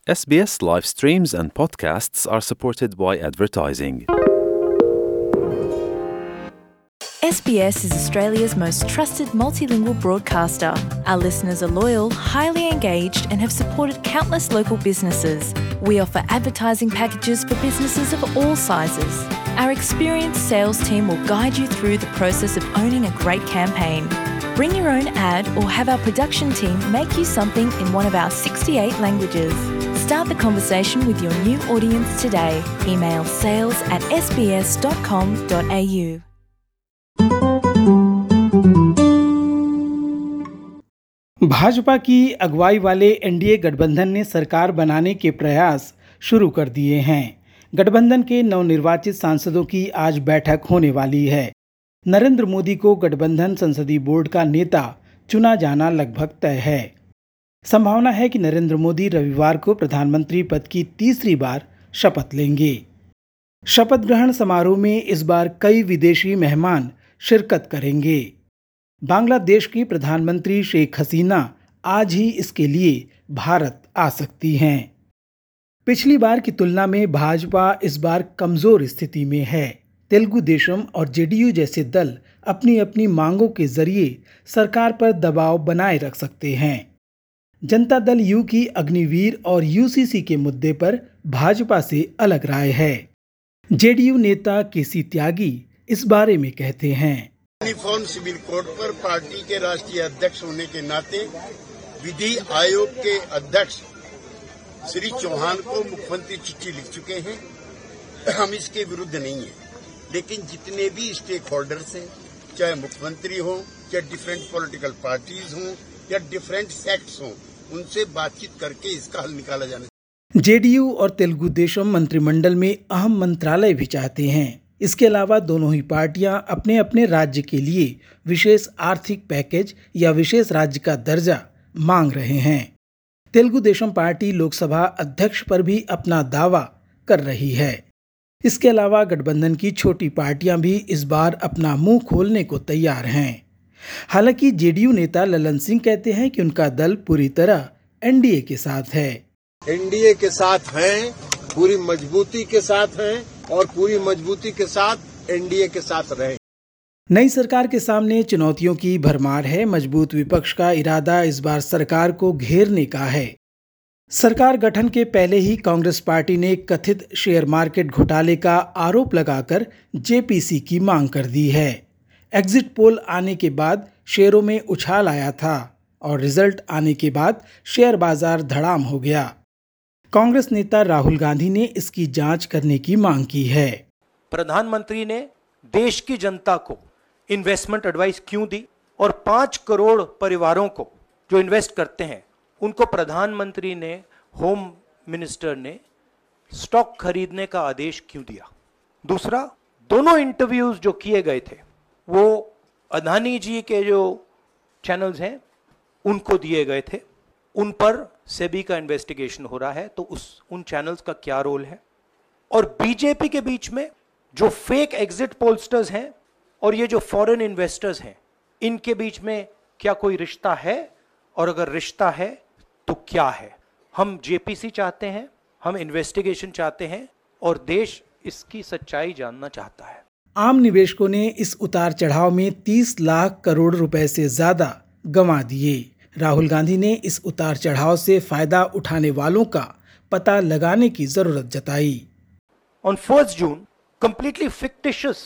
SBS live streams and podcasts are supported by advertising. SBS is Australia's most trusted multilingual broadcaster. Our listeners are loyal, highly engaged, and have supported countless local businesses. We offer advertising packages for businesses of all sizes. Our experienced sales team will guide you through the process of owning a great campaign. Bring your own ad or have our production team make you something in one of our 68 languages. Start the conversation with your new audience today. Email sales@sbs.com.au. Bhajpa की अगुवाई वाले NDA गठबंधन ने सरकार बनाने के प्रयास शुरू कर दिए हैं। गठबंधन के नवनिर्वाचित सांसदों की आज बैठक होने वाली है। नरेंद्र मोदी को गठबंधन संसदीय बोर्ड का नेता चुना जाना लगभग तय है। संभावना है कि नरेंद्र मोदी रविवार को प्रधानमंत्री पद की तीसरी बार शपथ लेंगे। शपथ ग्रहण समारोह में इस बार कई विदेशी मेहमान शिरकत करेंगे। बांग्लादेश की प्रधानमंत्री शेख हसीना आज ही इसके लिए भारत आ सकती हैं। पिछली बार की तुलना में भाजपा इस बार कमजोर स्थिति में है। तेलुगु देशम और जेडीयू जैसे दल अपनी अपनी मांगों के जरिए सरकार पर दबाव बनाए रख सकते हैं। जनता दल यू की अग्निवीर और यूसीसी के मुद्दे पर भाजपा से अलग राय है। जेडीयू नेता केसी त्यागी इस बारे में कहते हैं, यूनिफॉर्म सिविल कोड पर पार्टी के राष्ट्रीय अध्यक्ष होने के नाते विधि आयोग के अध्यक्ष श्री चौहान को मुख्यमंत्री चिट्ठी लिख चुके हैं। हम इसके विरुद्ध नहीं हैं, लेकिन जितने भी स्टेक होल्डर्स हैं, चाहे मुख्यमंत्री हो, चाहे डिफरेंट पॉलिटिकल पार्टीज हों या डिफरेंट सेक्ट्स हों, उनसे बातचीत करके इसका हल निकाला जाना चाहिए। जेडीयू और तेलुगु देशम मंत्रिमंडल में अहम मंत्रालय भी चाहते हैं। इसके अलावा दोनों ही पार्टियां अपने अपने राज्य के लिए विशेष आर्थिक पैकेज या विशेष राज्य का दर्जा मांग रहे हैं। तेलुगु देशम पार्टी लोकसभा अध्यक्ष पर भी अपना दावा कर रही है। इसके अलावा गठबंधन की छोटी पार्टियां भी इस बार अपना मुंह खोलने को तैयार हैं। हालांकि जेडीयू नेता ललन सिंह कहते हैं कि उनका दल पूरी तरह एनडीए के साथ है। एनडीए के साथ हैं, पूरी मजबूती के साथ हैं और पूरी मजबूती के साथ एनडीए के साथ रहे। नई सरकार के सामने चुनौतियों की भरमार है। मजबूत विपक्ष का इरादा इस बार सरकार को घेरने का है। सरकार गठन के पहले ही कांग्रेस पार्टी ने कथित शेयर मार्केट घोटाले का आरोप लगाकर जेपीसी की मांग कर दी है। एग्जिट पोल आने के बाद शेयरों में उछाल आया था और रिजल्ट आने के बाद शेयर बाजार धड़ाम हो गया। कांग्रेस नेता राहुल गांधी ने इसकी जांच करने की मांग की है। प्रधानमंत्री ने देश की जनता को इन्वेस्टमेंट एडवाइस क्यों दी और 5 करोड़ परिवारों को जो इन्वेस्ट करते हैं उनको प्रधानमंत्री ने, होम मिनिस्टर ने स्टॉक खरीदने का आदेश क्यों दिया। दूसरा, दोनों इंटरव्यूज जो किए गए थे वो अदानी जी के जो चैनल्स हैं उनको दिए गए थे। उन पर सेबी का इन्वेस्टिगेशन हो रहा है, तो उन चैनल्स का क्या रोल है। और बीजेपी के बीच में जो फेक एग्जिट पोलस्टर्स हैं और ये जो फॉरेन इन्वेस्टर्स हैं, इनके बीच में क्या कोई रिश्ता है, और अगर रिश्ता है तो क्या है। हम जेपीसी चाहते हैं, हम इन्वेस्टिगेशन चाहते हैं और देश इसकी सच्चाई जानना चाहता है। आम निवेशकों ने इस उतार चढ़ाव में 30 लाख करोड़ रुपए से ज्यादा गंवा दिए। राहुल गांधी ने इस उतार चढ़ाव से फायदा उठाने वालों का पता लगाने की जरूरत जताई। On 1st June, completely fictitious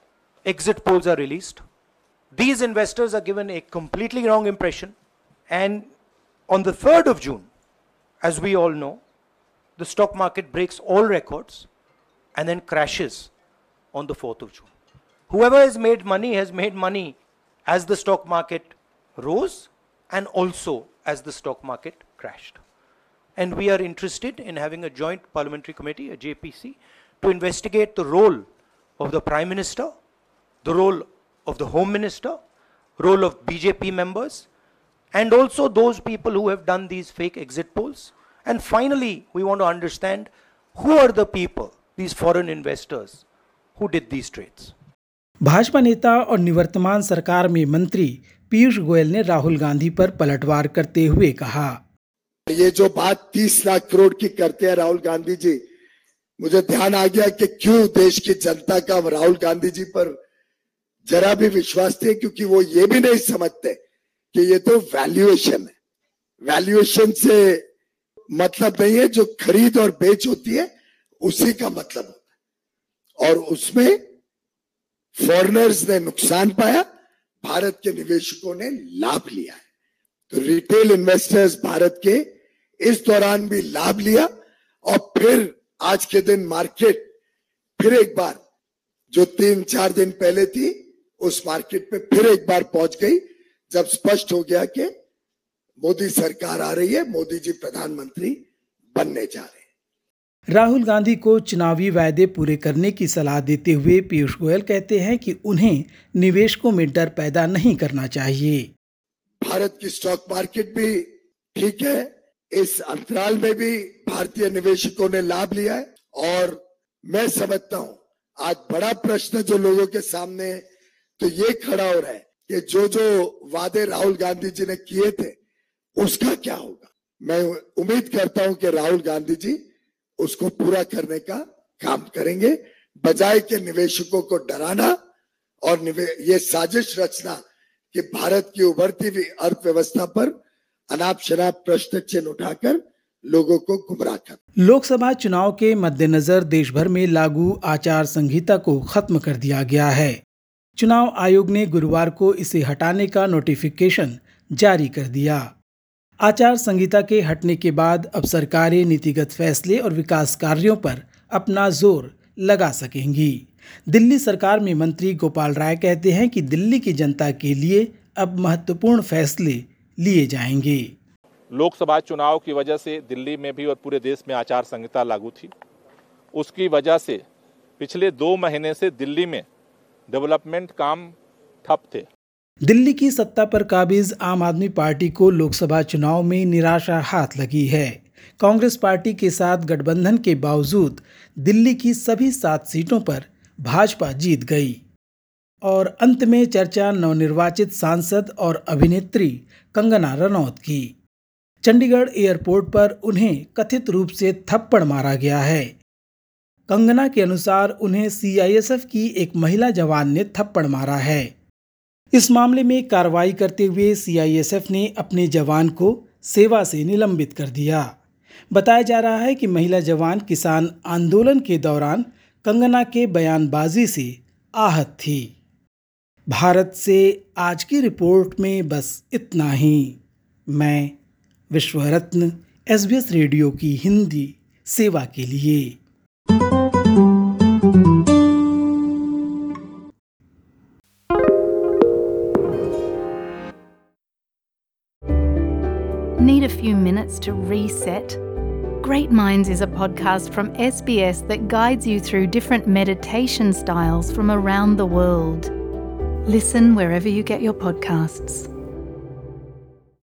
exit polls are released. These investors are given a completely wrong impression. And on the 3rd of June, as we all know, the stock market breaks all records and then crashes on the 4th of June. Whoever has made money as the stock market rose and also as the stock market crashed. And we are interested in having a joint parliamentary committee, a JPC, to investigate the role of the Prime Minister, the role of the Home Minister, role of BJP members, and also those people who have done these fake exit polls. And finally, we want to understand who are the people, these foreign investors, who did these trades. Bhajpa नेता और निवर्तमान सरकार में मंत्री पीयूष गोयल ने राहुल गांधी पर पलटवार करते हुए कहा, ये जो बात 30 लाख करोड़ की करते हैं राहुल गांधी जी, मुझे ध्यान आ गया कि क्यों देश की जनता का राहुल गांधी जी पर जरा भी विश्वास नहीं, क्योंकि वो ये भी नहीं समझते कि ये तो वैल्यूएशन है। वैल्यूएशन से मतलब नहीं है, जो खरीद और बेच होती है उसी का मतलब होता है, और उसमें फॉरेनर्स ने नुकसान पाया, भारत के निवेशकों ने लाभ लिया है। तो रिटेल इन्वेस्टर्स भारत के इस दौरान भी लाभ लिया, और फिर आज के दिन मार्केट फिर एक बार जो 3-4 दिन पहले थी उस मार्केट पे फिर एक बार पहुंच गई, जब स्पष्ट हो गया कि मोदी सरकार आ रही है, मोदी जी प्रधानमंत्री बनने जा रहे हैं। राहुल गांधी को चुनावी वायदे पूरे करने की सलाह देते हुए पीयूष गोयल कहते हैं कि उन्हें निवेशकों में डर पैदा नहीं करना चाहिए। भारत की स्टॉक मार्केट भी ठीक है, इस अंतराल में भी भारतीय निवेशकों ने लाभ लिया है, और मैं समझता हूं आज बड़ा प्रश्न जो लोगों के सामने है तो ये खड़ा हो रहा है कि जो वादे राहुल गांधी जी ने किए थे उसका क्या होगा। मैं उम्मीद करता हूं कि राहुल गांधी जी उसको पूरा करने का काम करेंगे, बजाय के निवेशकों को डराना और ये साजिश रचना कि भारत की उभरती हुई अर्थव्यवस्था पर अनाप शनाप प्रश्न चिन्ह उठाकर लोगों को गुमराह कर। लोकसभा चुनाव के मद्देनजर देश भर में लागू आचार संहिता को खत्म कर दिया गया है। चुनाव आयोग ने गुरुवार को इसे हटाने का नोटिफिकेशन जारी कर दिया। आचार संहिता के हटने के बाद अब सरकारें नीतिगत फैसले और विकास कार्यों पर अपना जोर लगा सकेंगी। दिल्ली सरकार में मंत्री गोपाल राय कहते हैं कि दिल्ली की जनता के लिए अब महत्वपूर्ण फैसले लिए जाएंगे। लोकसभा चुनाव की वजह से दिल्ली में भी और पूरे देश में आचार संहिता लागू थी। उसकी वजह से पिछले 2 महीने से दिल्ली में डेवलपमेंट काम ठप थे। दिल्ली की सत्ता पर काबिज आम आदमी पार्टी को लोकसभा चुनाव में निराशा हाथ लगी है। कांग्रेस पार्टी के साथ गठबंधन के बावजूद दिल्ली की सभी 7 सीटों पर भाजपा जीत गई, और अंत में चर्चा नवनिर्वाचित सांसद और अभिनेत्री कंगना रनौत की। चंडीगढ़ एयरपोर्ट पर उन्हें कथित रूप से थप्पड़ मारा गया है। कंगना के अनुसार उन्हें सीआईएसएफ की एक महिला जवान ने थप्पड़ मारा है। इस मामले में कार्रवाई करते हुए सीआईएसएफ ने अपने जवान को सेवा से निलंबित कर दिया। बताया जा रहा है कि महिला जवान किसान आंदोलन के दौरान कंगना के बयानबाजी से आहत थी। भारत से आज की रिपोर्ट में बस इतना ही। मैं विश्वरत्न SBS रेडियो की हिंदी सेवा के लिए। Need a few minutes to reset? Great Minds is a podcast from SBS that guides you through different meditation styles from around the world. Listen wherever you get your podcasts.